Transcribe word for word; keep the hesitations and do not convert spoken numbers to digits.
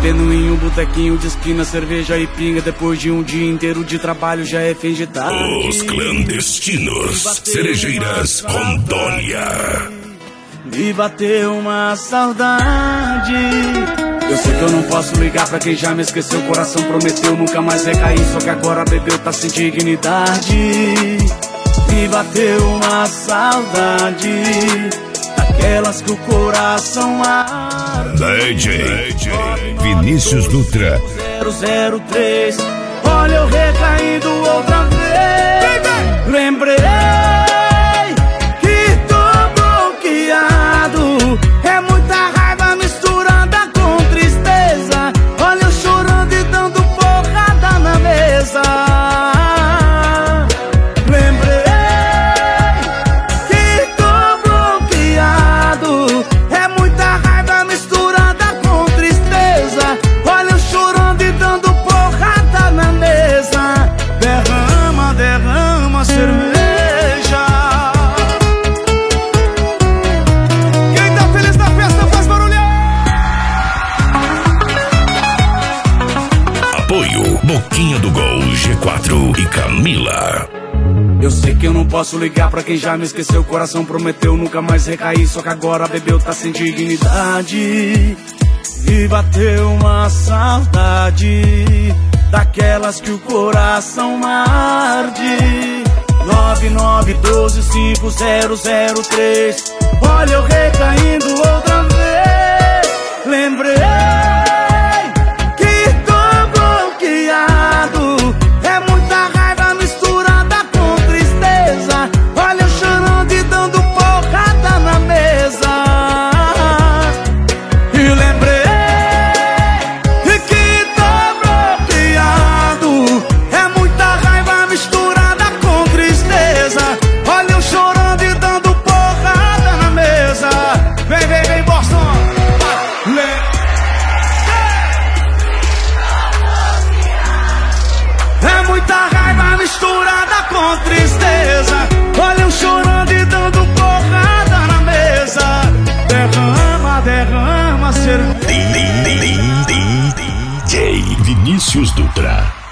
bebendo em um botequinho de esquina, cerveja e pinga. Depois de um dia inteiro de trabalho já é fim de tarde. Os Clandestinos, Cerejeiras, Rondônia. Me bateu uma saudade. Eu sei que eu não posso ligar pra quem já me esqueceu. O coração prometeu nunca mais recair, só que agora bebeu, tá sem dignidade. Me bateu uma saudade, daquelas que o coração arde. D J Vinícius Dutra zero zero três. Olha eu recaindo outra vez. Lembrei que tô bloqueado. É muita raiva misturada com tristeza. Olha eu chorando e dando porrada na mesa. Cerveja. Quem tá feliz na festa faz barulhão. Apoio Boquinha do Gol, G quatro e Camila. Eu sei que eu não posso ligar pra quem já me esqueceu. O coração prometeu nunca mais recair, só que agora bebeu, tá sem dignidade. E bateu uma saudade, daquelas que o coração arde. Nove nove doze cinco zero zero três. Olha eu recaindo outra vez. Lembrei